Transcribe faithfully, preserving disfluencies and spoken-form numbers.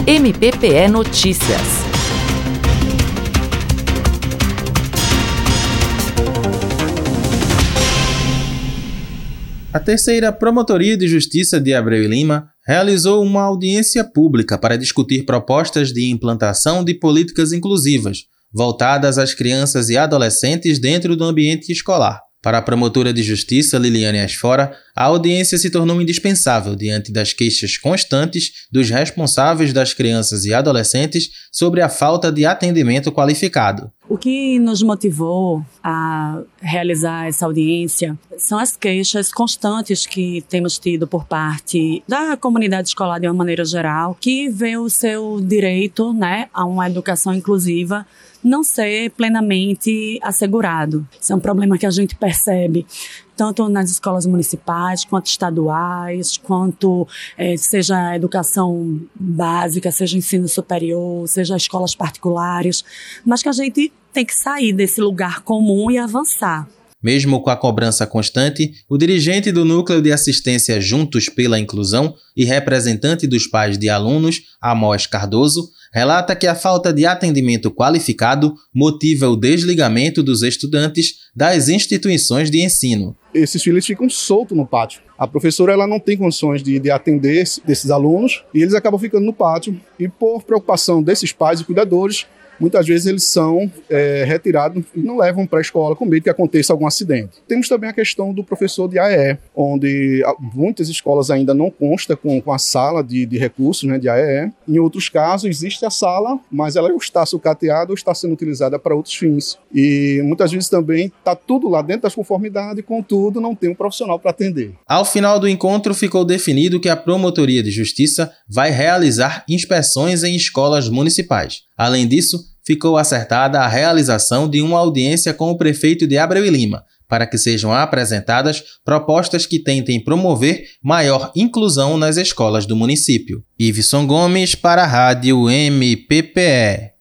M P P E Notícias. A terceira Promotoria de Justiça de Abreu e Lima realizou uma audiência pública para discutir propostas de implantação de políticas inclusivas, voltadas às crianças e adolescentes dentro do ambiente escolar. Para a promotora de justiça Liliane Asfora, a audiência se tornou indispensável diante das queixas constantes dos responsáveis das crianças e adolescentes sobre a falta de atendimento qualificado. O que nos motivou a realizar essa audiência são as queixas constantes que temos tido por parte da comunidade escolar de uma maneira geral, que vê o seu direito, né, a uma educação inclusiva não ser plenamente assegurado. Isso é um problema que a gente percebe tanto nas escolas municipais, quanto estaduais, quanto eh, seja a educação básica, seja ensino superior, seja escolas particulares, mas que a gente tem que sair desse lugar comum e avançar. Mesmo com a cobrança constante, o dirigente do Núcleo de Assistência Juntos pela Inclusão e representante dos pais de alunos, Amós Cardoso, relata que a falta de atendimento qualificado motiva o desligamento dos estudantes das instituições de ensino. Esses filhos ficam soltos no pátio. A professora ela não tem condições de, de atender desses alunos e eles acabam ficando no pátio. E por preocupação desses pais e cuidadores, muitas vezes eles são é, retirados e não levam para a escola com medo que aconteça algum acidente. Temos também a questão do professor de A E E, onde muitas escolas ainda não constam com, com a sala de, de recursos, né, de A E E. Em outros casos existe a sala, mas ela está sucateada ou está sendo utilizada para outros fins. E muitas vezes também está tudo lá dentro das conformidades, contudo não tem um profissional para atender. Ao final do encontro ficou definido que a Promotoria de Justiça vai realizar inspeções em escolas municipais. Além disso, ficou acertada a realização de uma audiência com o prefeito de Abreu e Lima, para que sejam apresentadas propostas que tentem promover maior inclusão nas escolas do município. Iveson Gomes para a Rádio M P P E.